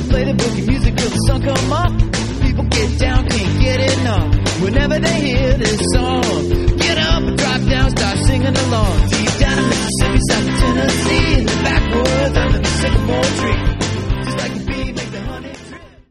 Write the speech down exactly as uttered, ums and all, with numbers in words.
play the boogie music till the sun come up. People get down, can't get enough. Whenever they hear this song, get up, drop down, start singing along.